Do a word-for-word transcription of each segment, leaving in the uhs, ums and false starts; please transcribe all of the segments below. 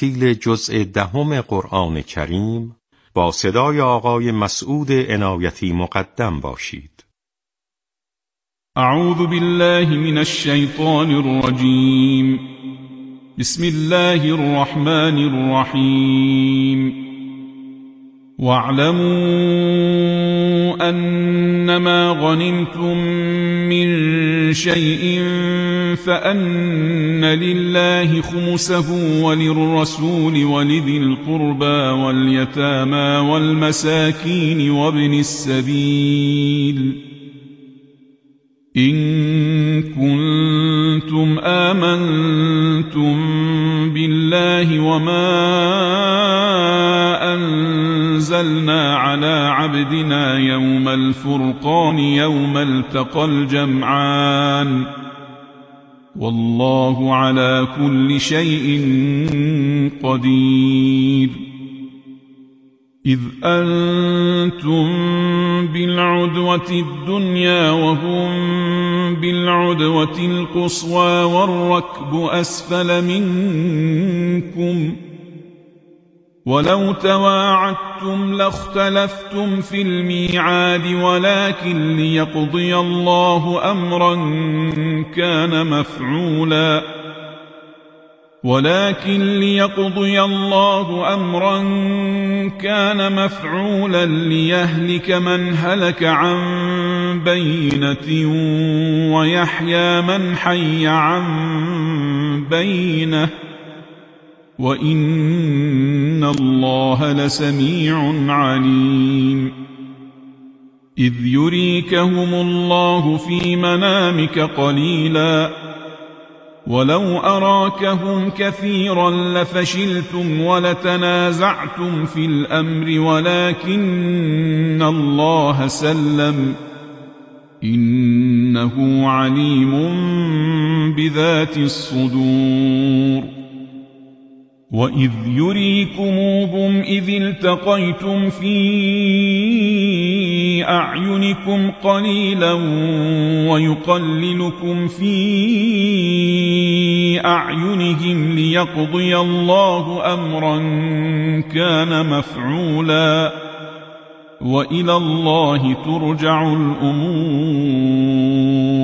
ترتیل جزء دهم قرآن کریم با صدای آقای مسعود عنایتی مقدم باشید. اعوذ بالله من الشیطان الرجیم. بسم الله الرحمن الرحیم. واعلموا أنما غنمتم من شيء فأن لله خمسه وللرسول ولذي القربى واليتامى والمساكين وابن السبيل إن كنتم آمنتم بالله وما أنزلنا على عبدنا يوم الفرقان يوم التقى الجمعان والله على كل شيء قدير. إذ أنتم بالعدوة الدنيا وهم بالعدوة القصوى والركب أسفل منكم ولو تواعدتم لاختلفتم في الميعاد ولكن ليقضي الله أمرا كان مفعولا ولكن ليقضي الله أمرا كان مفعولا ليهلك من هلك عن بينة ويحيى من حي عن بينة وإن الله لسميع عليم. إذ يريكهم الله في منامك قليلا ولو أراكهم كثيرا لفشلتم ولتنازعتم في الأمر ولكن الله سلم إنه عليم بذات الصدور. وإذ يريكموهم إذ التقيتم في أعينكم قليلا ويقللكم في أعينهم ليقضي الله أمرا كان مفعولا وإلى الله ترجع الأمور.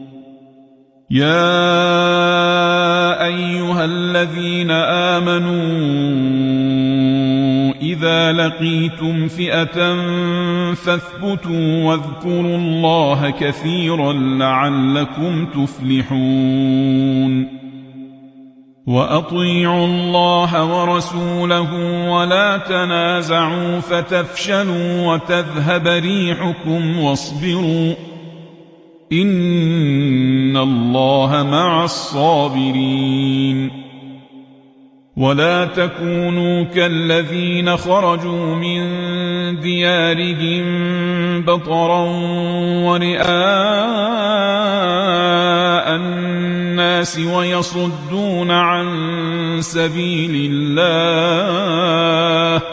يا أيها الذين آمنوا إذا لقيتم فئة فاثبتوا واذكروا الله كثيرا لعلكم تفلحون. وأطيعوا الله ورسوله ولا تنازعوا فتفشلوا وتذهب ريحكم واصبروا إن الله مع الصابرين. ولا تكونوا كالذين خرجوا من ديارهم بطرا ورئاء الناس ويصدون عن سبيل الله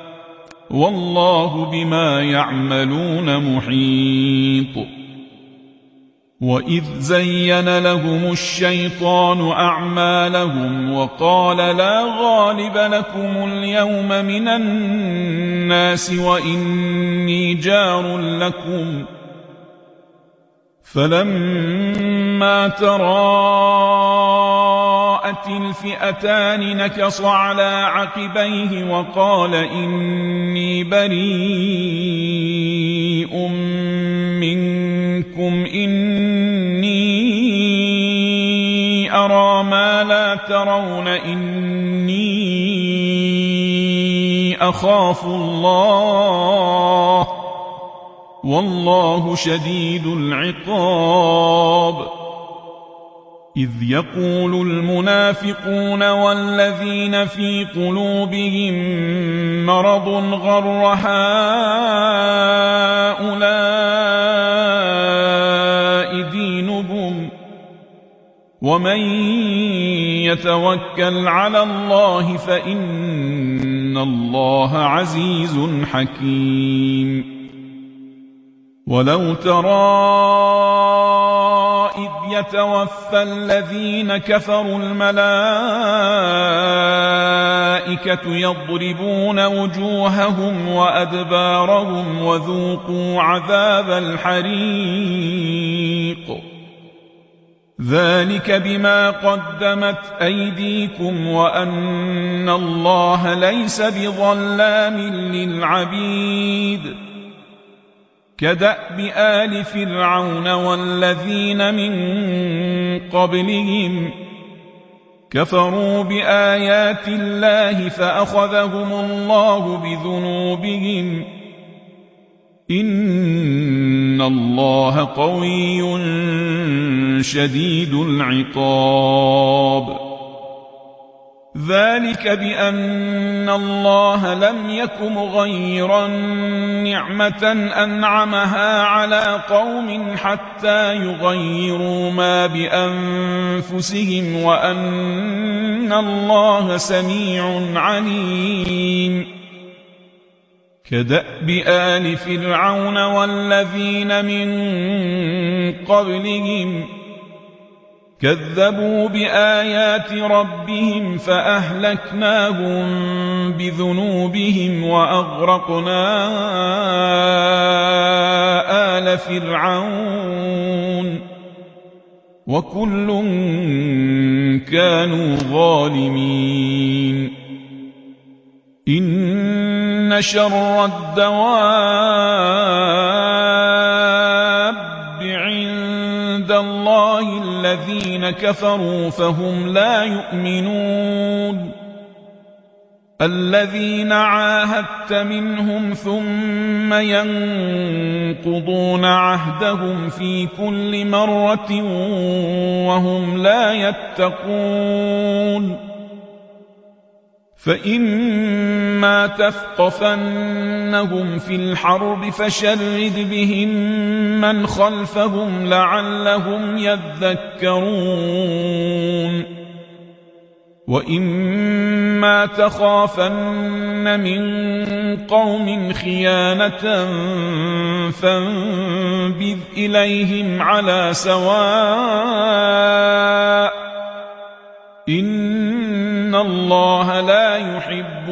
والله بما يعملون محيط. وإذ زين لهم الشيطان أعمالهم وقال لا غالب لكم اليوم من الناس وإني جار لكم فلما تراءت الفئتان نكص على عقبيه وقال إني بريء منكم إني أرى ما لا ترون إني أخاف الله والله شديد العقاب. إذ يقول المنافقون والذين في قلوبهم مرض غر هؤلاء دينهم ومن يتوكل على الله فإن الله عزيز حكيم. ولو ترى إذ يتوفى الذين كفروا الملائكة والملائكة يضربون وجوههم وأدبارهم وذوقوا عذاب الحريق ذلك بما قدمت أيديكم وأن الله ليس بظلام للعبيد كدأب آل فرعون والذين من قبلهم كفروا بآيات الله فأخذهم الله بذنوبهم إن الله قوي شديد العقاب ذلك بأن الله لم يك مغيرا نعمة أنعمها على قوم حتى يغيروا ما بأنفسهم وأن الله سميع عليم كدأب آل فرعون والذين من قبلهم كذبوا بآيات ربهم فأهلكناهم بذنوبهم وأغرقنا آل فرعون وكل كانوا ظالمين إن شر الدواب عند الله الذين كفروا فهم لا يؤمنون الذين عاهدت منهم ثم ينقضون عهدهم في كل مرة وهم لا يتقون فإما تثقفنهم في الحرب فشرد بهم من خلفهم لعلهم يذكرون وإما تخافن من قوم خيانة فانبذ إليهم على سواء إن الله لا يحب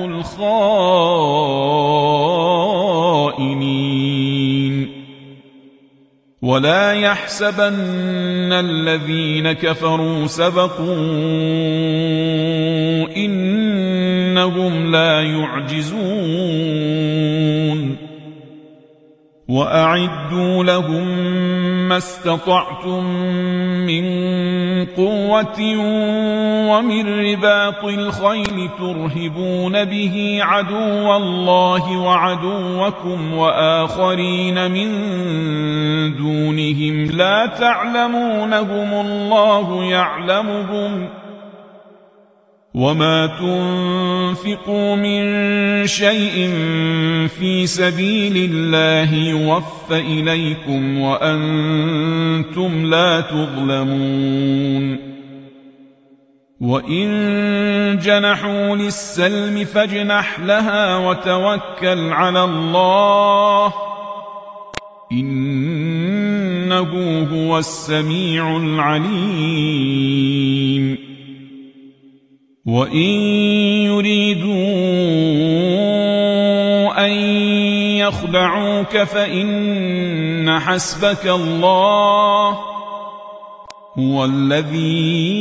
الخائنين ولا يحسبن الذين كفروا سبقوا إنهم لا يعجزون وأعدوا لهم ما استطعتم من قوة ومن رباط الخيل ترهبون به عدو الله وعدوكم وآخرين من دونهم لا تعلمونهم الله يعلمهم وما تنفقوا من شيء في سبيل الله يوفى إليكم وأنتم لا تظلمون وإن جنحوا للسلم فاجنح لها وتوكل على الله إنه هو السميع العليم وإن يريدوا أن يخدعوك فإن حسبك الله هو الذي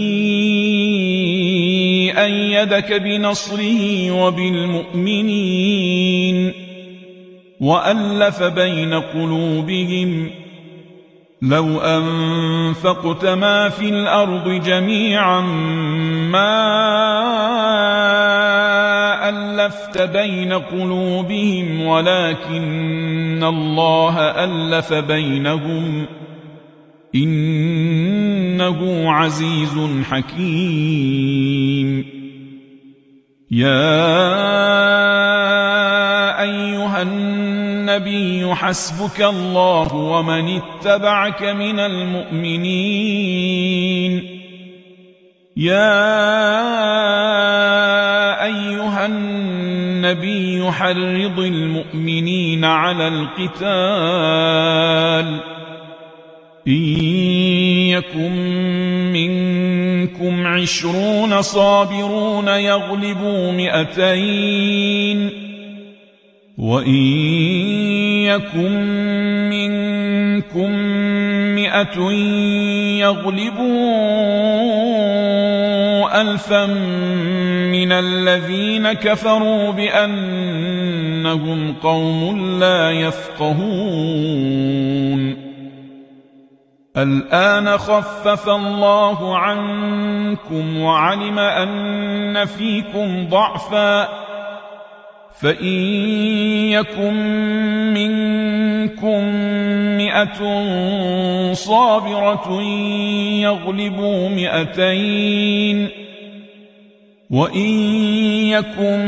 أيدك بنصره وبالمؤمنين وألف بين قلوبهم لو أنفقت ما في الأرض جميعا ما ألفت بين قلوبهم ولكن الله ألف بينهم إنه عزيز حكيم يا أيها النبي حسبك الله ومن اتبعك من المؤمنين يا أيها النبي حرض المؤمنين على القتال إن يكن منكم منكم عشرون صابرون يغلبوا مئتين وإن يكن منكم مئة يغلبوا ألفا من الذين كفروا بأنهم قوم لا يفقهون الآن خفف الله عنكم وعلم أن فيكم ضعفا فإن يكن منكم مئة صابرة يغلبوا مئتين وإن يكن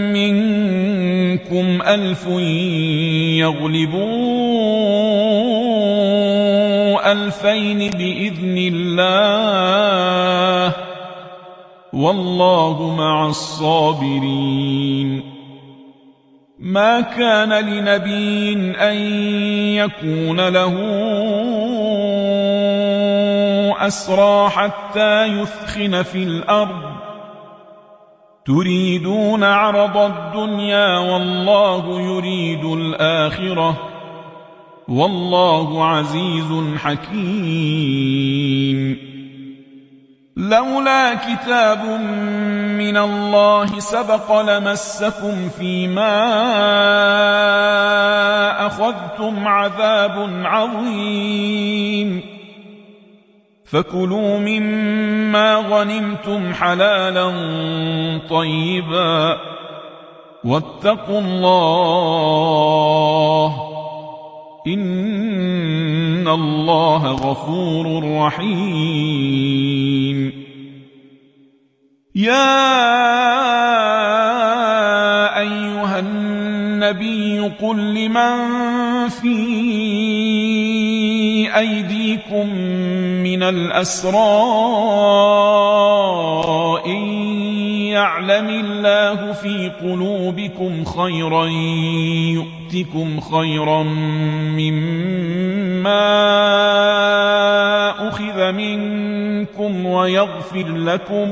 منكم ألف يغلبوا ألفين بإذن الله والله مع الصابرين ما كان لنبي أن يكون له أسرى حتى يثخن في الأرض تريدون عرض الدنيا والله يريد الآخرة والله عزيز حكيم لولا كتاب من الله سبق لمسكم فيما أخذتم عذاب عظيم فكلوا مما غنمتم حلالا طيبا واتقوا الله إن الله غفور رحيم يا أيها النبي قل لمن في أيديكم من الأسرى إن يعلم الله في قلوبكم خيرا يؤتكم خيرا مما أخذ منكم ويغفر لكم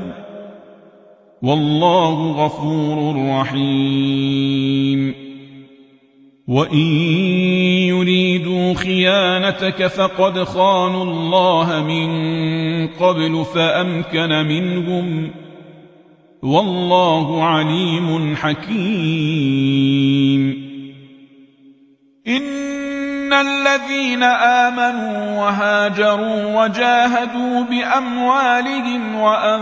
والله غفور رحيم وإن يريدوا خيانتك فقد خانوا الله من قبل فأمكن منهم والله عليم حكيم إن الذين آمنوا وهاجروا وجاهدوا بأموالهم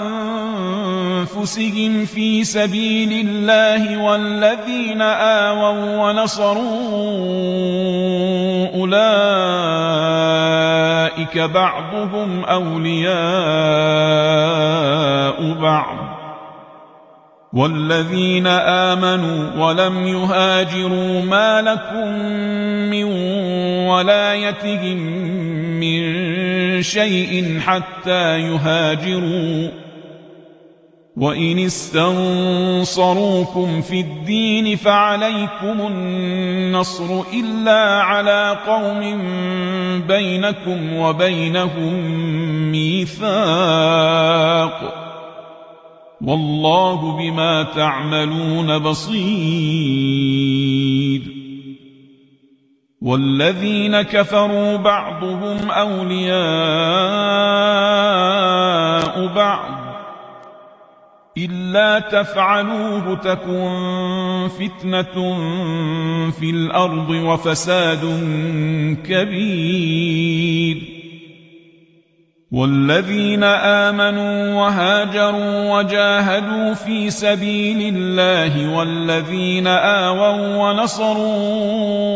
وأنفسهم في سبيل الله والذين آووا ونصروا أولئك بعضهم أولياء بعض والذين آمنوا ولم يهاجروا ما لكم من ولايتهم من شيء حتى يهاجروا وإن استنصروكم في الدين فعليكم النصر إلا على قوم بينكم وبينهم ميثاق والله بما تعملون بصير والذين كفروا بعضهم أولياء بعض إلا تفعلوه تكن فتنة في الأرض وفساد كبير والذين آمنوا وهاجروا وجاهدوا في سبيل الله والذين آووا ونصروا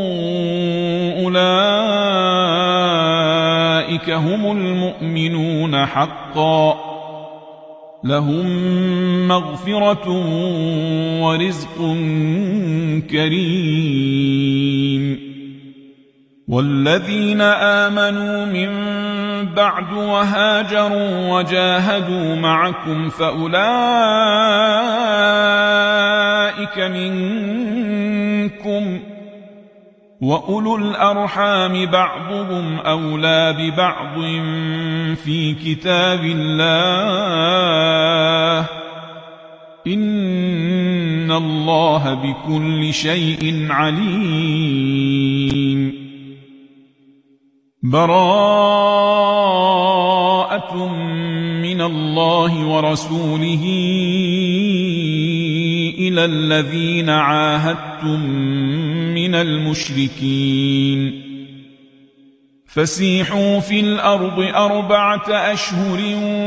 أولئك هم المؤمنون حقا لهم مغفرة ورزق كريم والذين آمنوا من بعد وهاجروا وجاهدوا معكم فأولئك منكم وأولو الأرحام بعضهم أولى ببعض في كتاب الله إن الله بكل شيء عليم. براءة من الله ورسوله إلى الذين عاهدتم من المشركين فسيحوا في الأرض أربعة أشهر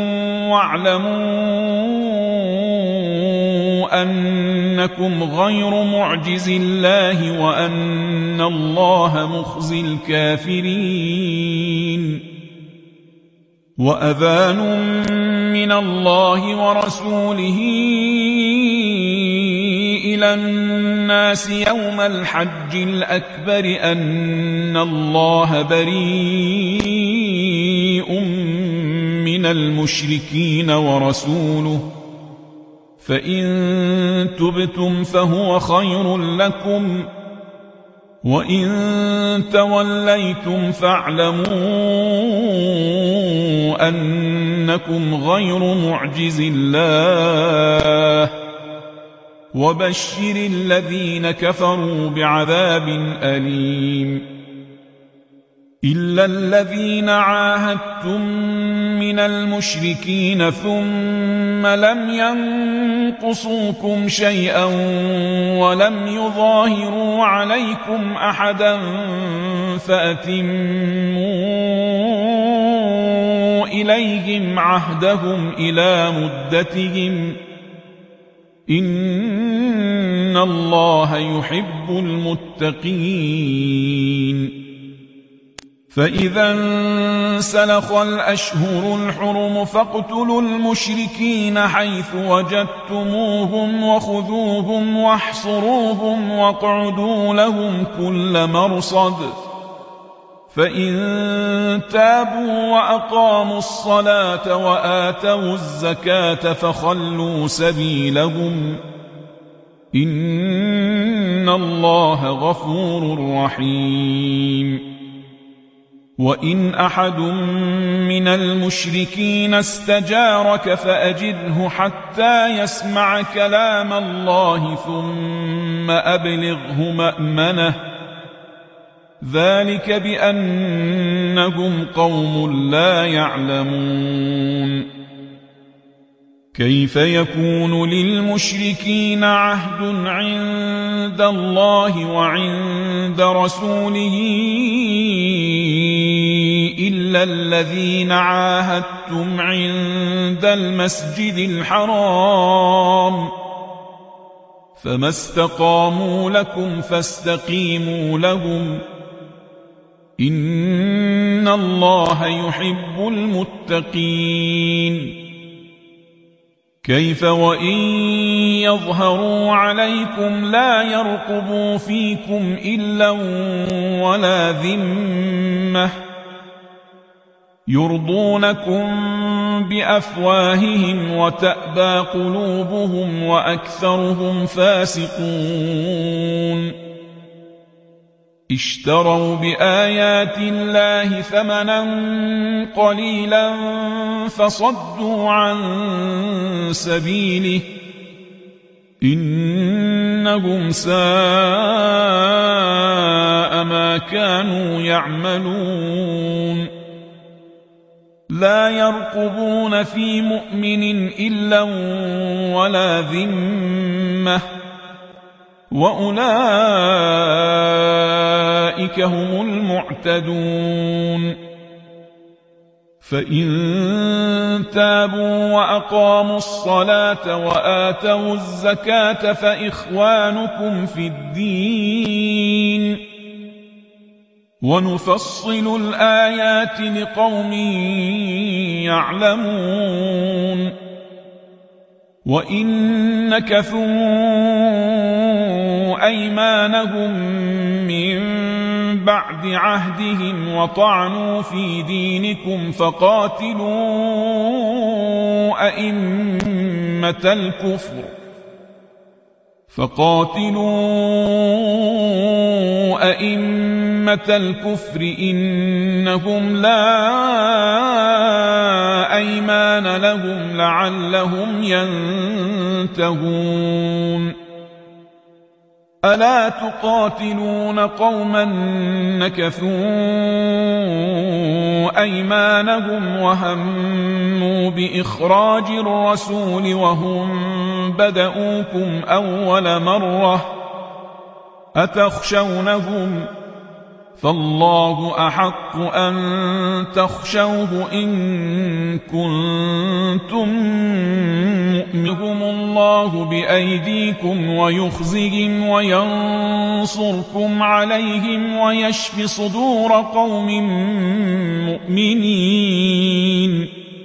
واعلموا أنكم غير معجز الله وأن الله مخزي الكافرين. وأذان من الله ورسوله إلى الناس يوم الحج الأكبر أن الله بريء من المشركين ورسوله فإن تبتم فهو خير لكم وإن توليتم فاعلموا أنكم غير معجز الله وبشر الذين كفروا بعذاب أليم. إلا الذين عاهدتم من المشركين ثم لم ينقصوكم شيئا ولم يظاهروا عليكم أحدا فأتموا إليهم عهدهم إلى مدتهم إن الله يحب المتقين. فإذا انسلخ الأشهر الحرم فاقتلوا المشركين حيث وجدتموهم وخذوهم واحصروهم واقعدوا لهم كل مرصد فإن تابوا وأقاموا الصلاة وآتوا الزكاة فخلوا سبيلهم إن الله غفور رحيم. وإن أحد من المشركين استجارك فأجره حتى يسمع كلام الله ثم أبلغه مأمنه ذلك بأنهم قوم لا يعلمون. كيف يكون للمشركين عهد عند الله وعند رسوله إلا الذين عاهدتم عند المسجد الحرام فما استقاموا لكم فاستقيموا لهم إن الله يحب المتقين. كيف وإن يظهروا عليكم لا يرقبوا فيكم إلا ولا ذمة يرضونكم بأفواههم وتأبى قلوبهم وأكثرهم فاسقون. اشتروا بآيات الله ثمنا قليلا فصدوا عن سبيله إنهم ساء ما كانوا يعملون. لا يرقبون في مؤمن إلا ولا ذمة وأولئك هم المعتدون. فإن تابوا وأقاموا الصلاة وآتوا الزكاة فإخوانكم في الدين ونفصل الآيات لقوم يعلمون. وإن نكثوا أيمانهم من بعد عهدهم وطعنوا في دينكم فقاتلوا أئمة الكفر فقاتلوا أئمة الكفر إنهم لا أيمان لهم لعلهم ينتهون ألا تقاتلون قوما نكثوا أيمانهم وهموا بإخراج الرسول وهم بدؤوكم أول مرة أتخشونهم فالله أحق أن تخشوه إن كنتم مؤمنين الله بأيديكم ويخزهم وينصركم عليهم ويشف صدور قوم مؤمنين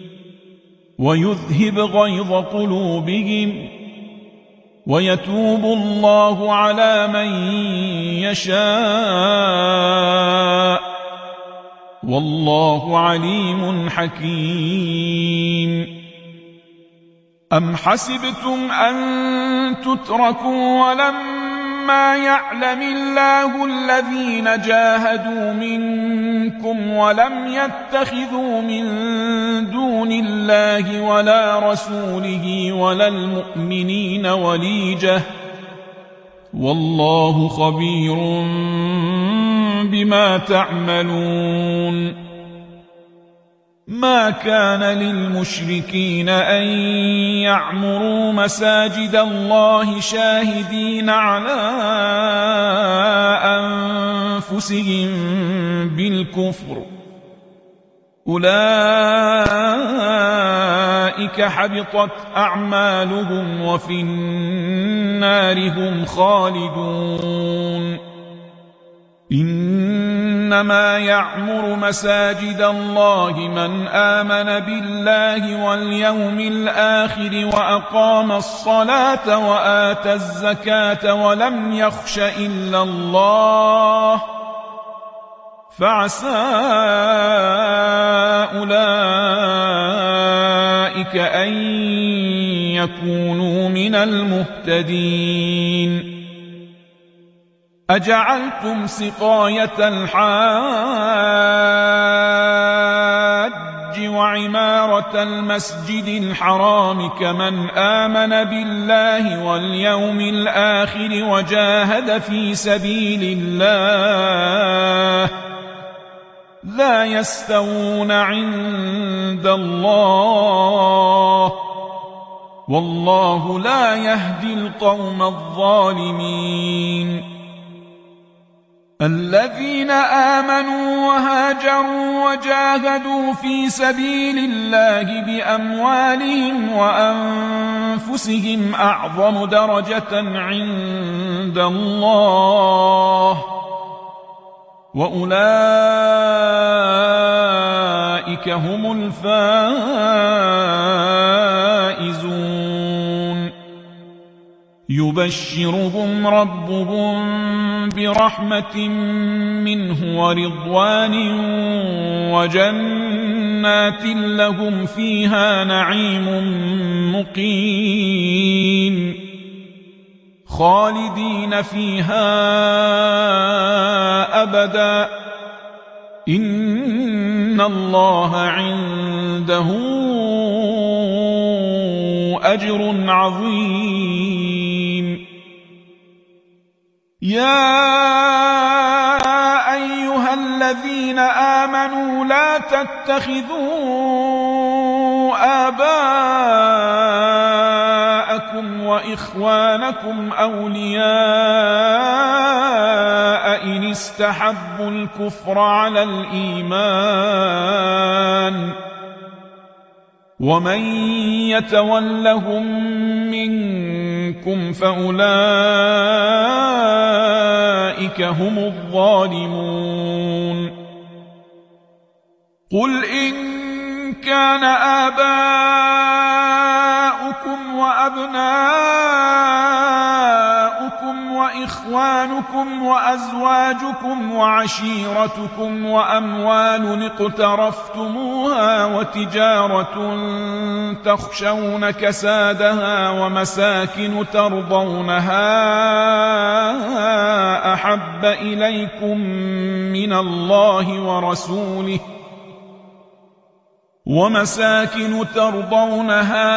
ويذهب غيظ قلوبهم ويتوب الله على من يشاء والله عليم حكيم أم حسبتم أن تتركوا ولما يعلم الله الذين جاهدوا منكم ولم يتخذوا من دون الله ولا رسوله ولا المؤمنين وليجة والله خبير بما تعملون ما كان للمشركين أن يعمروا مساجد الله شاهدين على أنفسهم بالكفر أولئك حبطت أعمالهم وفي النار هم خالدون إنما يعمر مساجد الله من آمن بالله واليوم الآخر وأقام الصلاة وآتى الزكاة ولم يخش إلا الله فعسى أولئك أن يكونوا من المهتدين أجعلتم سقاية الحاج وعمارة المسجد الحرام كمن آمن بالله واليوم الآخر وجاهد في سبيل الله لا يستوون عند الله والله لا يهدي القوم الظالمين الذين آمنوا وهاجروا وجاهدوا في سبيل الله بأموالهم وأنفسهم أعظم درجة عند الله وأولئك هم الفائزون يبشرهم ربهم برحمة منه ورضوان وجنات لهم فيها نعيم مقيم خالدين فيها أبدا إن الله عنده أجر عظيم يا أيها الذين آمنوا لا تتخذوا آباءكم وإخوانكم أولياء إن استحبوا الكفر على الإيمان ومن يتولهم منكم فأولئك هم الظالمون قل إن كان آباؤكم وأبناؤكم وإخوانكم وأزواجكم وعشيرتكم وأموال اقترفتموها وتجارة تخشون كسادها ومساكن ترضونها أحب إليكم من الله ورسوله ومساكن ترضونها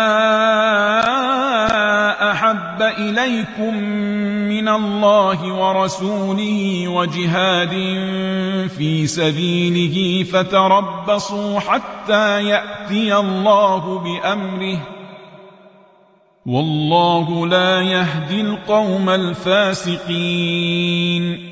أحب إليكم من الله ورسوله وجهاد في سبيله فتربصوا حتى يأتي الله بأمره والله لا يهدي القوم الفاسقين.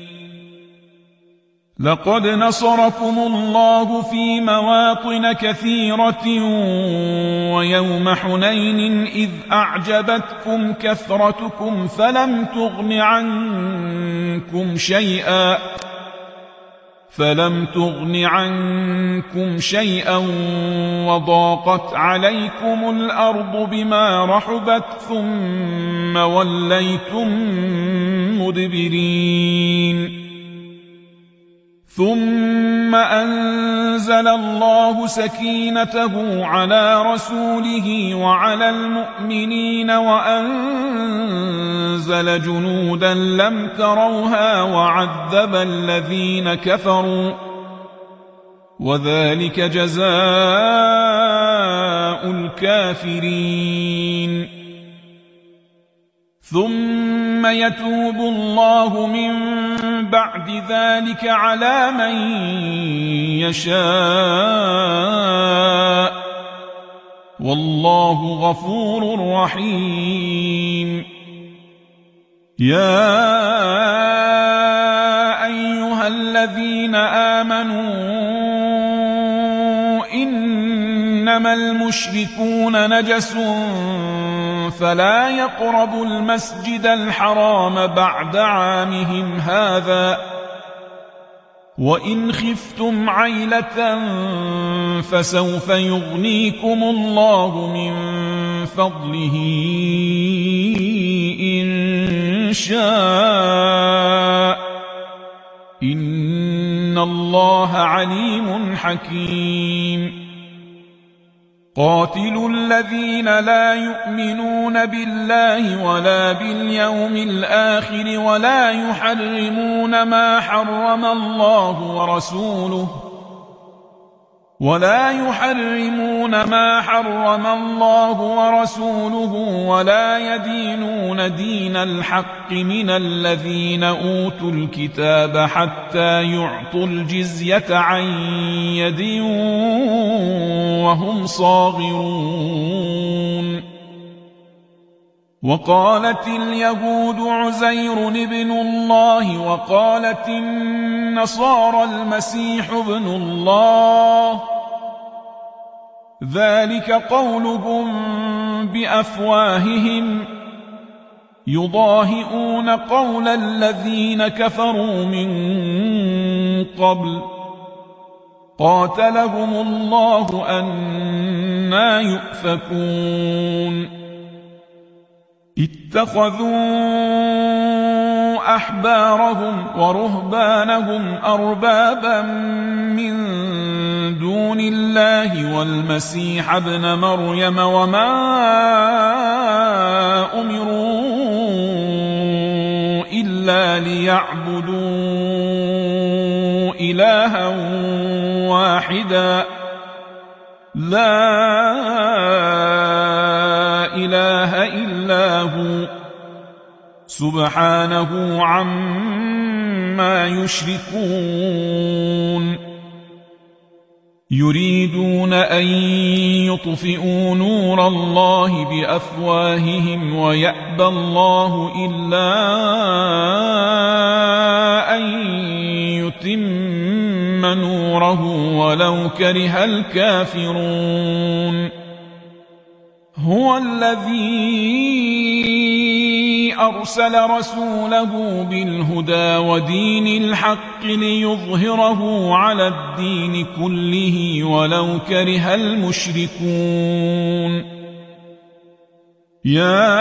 لقد نصركم الله في مواطن كثيرة ويوم حنين إذ أعجبتكم كثرتكم فلم تغن عنكم شيئا فلم تغن عنكم شيئا وضاقت عليكم الأرض بما رحبت ثم وليتم مدبرين. ثم أنزل الله سكينته على رسوله وعلى المؤمنين وأنزل جنودا لم تروها وعذب الذين كفروا وذلك جزاء الكافرين. ثم يتوب الله من بعد ذلك على من يشاء والله غفور رحيم. يا أيها الذين آمنوا إنما المشركون نجس فلا يقربوا المسجد الحرام بعد عامهم هذا وإن خفتم عيلة فسوف يغنيكم الله من فضله إن شاء إن الله عليم حكيم. قاتلوا الذين لا يؤمنون بالله ولا باليوم الآخر ولا يحرمون ما حرم الله ورسوله ولا يحرمون ما حرم الله ورسوله ولا يدينون دين الحق من الذين أوتوا الكتاب حتى يعطوا الجزية عن يد وهم صاغرون. وقالت اليهود عزير ابن الله وقالت النصارى المسيح ابن الله ذلك قولهم بأفواههم يضاهئون قول الذين كفروا من قبل قاتلهم الله أنى يؤفكون. اتخذوا أحبارهم ورهبانهم أربابا من دون الله والمسيح ابن مريم وما أمروا إلا ليعبدوا إلها واحدا لا إله إلا هو سبحانه عما يشركون. يريدون أن يطفئوا نور الله بأفواههم ويأبى الله إلا أن يتم نوره ولو كره الكافرون. هو الذي أرسل رسوله بالهدى ودين الحق ليظهره على الدين كله ولو كره المشركون. يا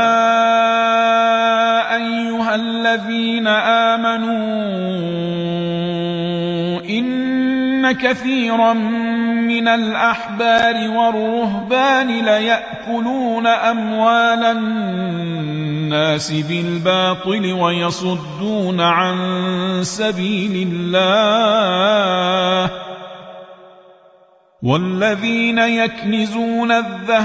أيها الذين آمنوا إن كثيرا من من الأحبار والرهبان ليأكلون أموال الناس بالباطل ويصدون عن سبيل الله والذين يكنزون الذهب